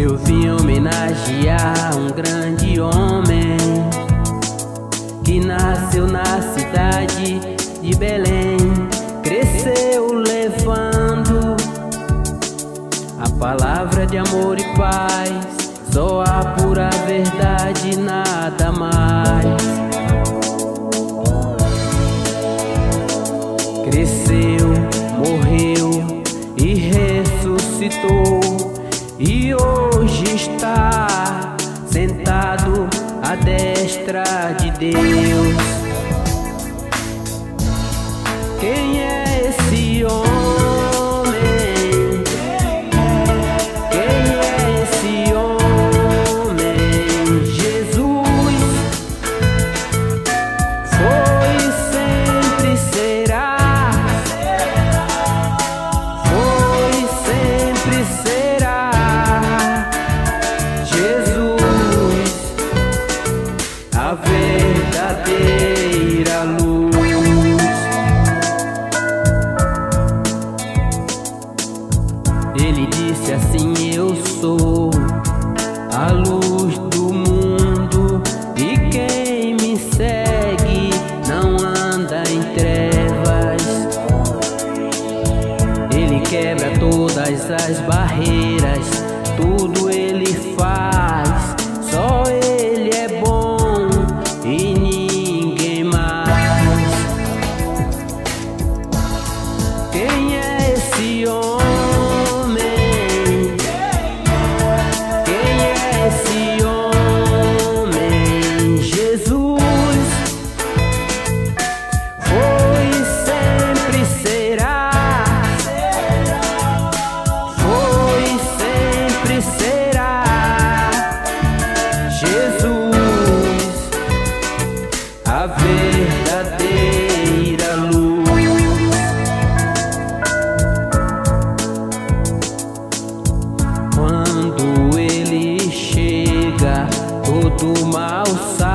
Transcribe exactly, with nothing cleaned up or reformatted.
Eu vim homenagear um grande homem que nasceu na cidade de Belém, cresceu levando a palavra de amor e paz, só a pura verdade, nada mais. Cresceu, morreu e ressuscitou, e hoje está sentado à destra de Deus. Quem é esse homem? Quem é esse homem? Jesus foi, sempre será. Foi, sempre será. Jesus, a verdadeira luz. Ele disse assim: eu sou a luz do mundo, e quem me segue não anda em trevas. Ele quebra todas as barreiras, tudo ele faz, só ele é bom e ninguém mais. Quem é esse homem? A verdadeira luz. Quando ele chega, todo mal sai.